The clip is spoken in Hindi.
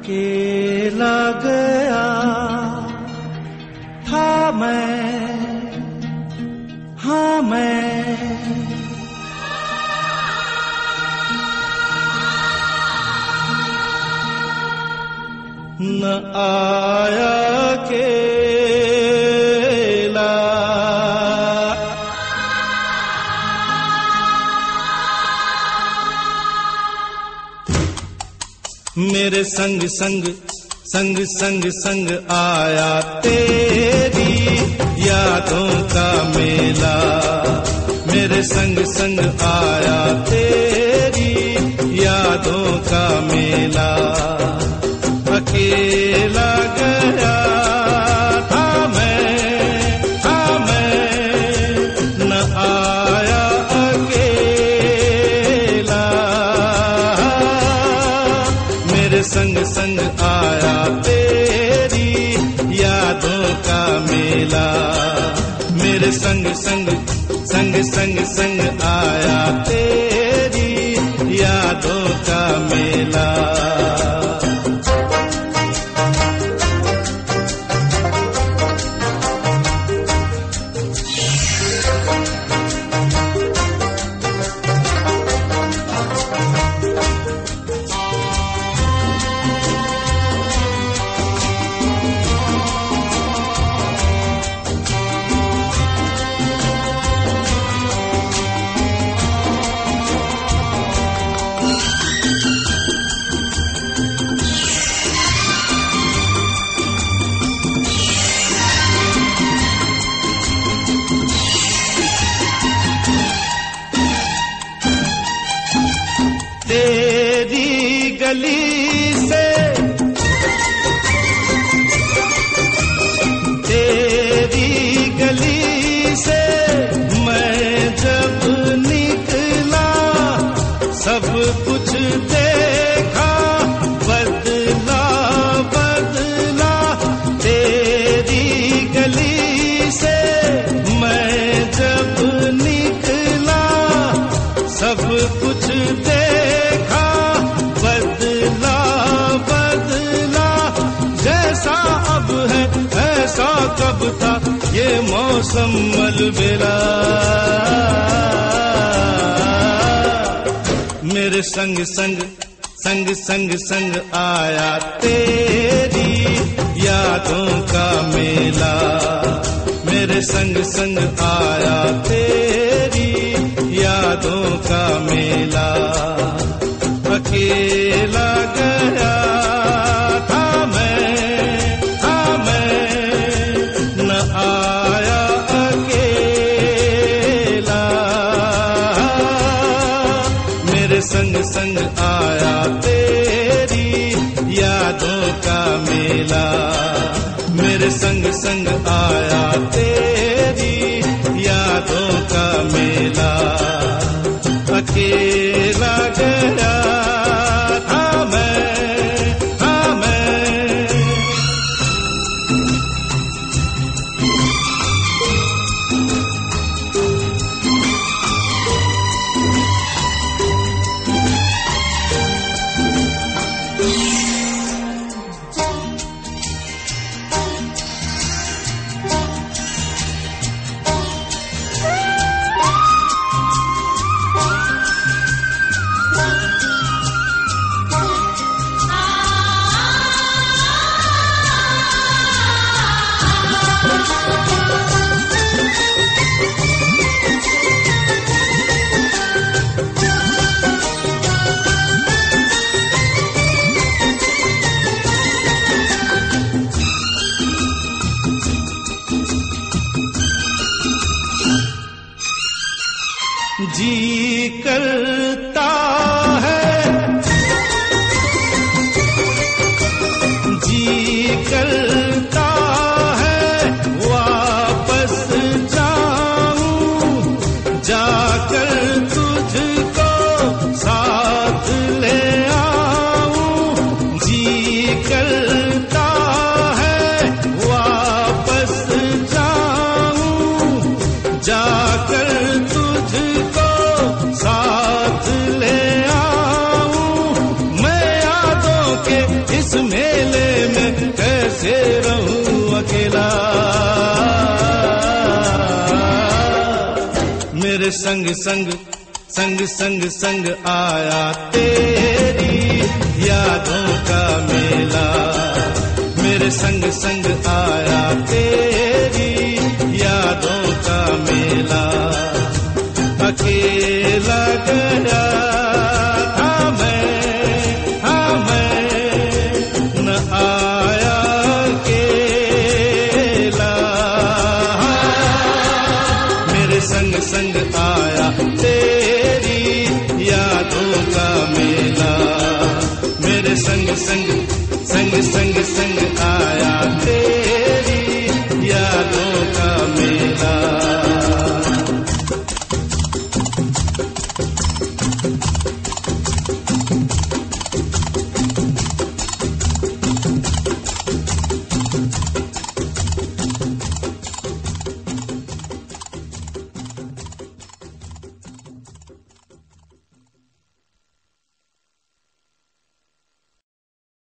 अकेला गया था मैं, हाँ मैं, न आया अकेला, मेरे संग संग संग संग संग आया तेरी यादों का मेला, मेरे संग संग आया तेरी यादों का मेला। अकेला गया था मैं, न आया अकेला, मेरे संग संग आया तेरी यादों का मेला, मेरे संग संग संग संग संग आया तेरी यादों का मेला। तेरी गली से, तेरी गली से मैं जब निकला, सब कुछ देखा बदला बदला। तेरी गली से मैं जब निकला, सब कुछ देखा बदला बदला। जैसा अब है ऐसा कब था ये मौसम अलबेला, मेरे संग संग संग संग संग आया तेरी यादों का मेला, मेरे संग संग आया तेरी यादों का मेला। अकेला गया था मैं, न आया अकेला, मेरे संग संग आया तेरी यादों का मेला, मेरे संग संग आया तेरी यादों का मेला। अकेला गया था मैं। जी करता है, जी करता है वापस जाऊं, जाकर तुझको साथ ले आऊं। जी करता है वापस जाऊं, जाकर तुझको साथ ले आ। संग संग संग संग संग आया तेरी यादों का मेला, मेरे संग संग आया तेरी यादों का मेला। अकेला गया था मैं न आया अकेला, मेरे संग संग आया तेरी यादों का मेला, मेरे संग संग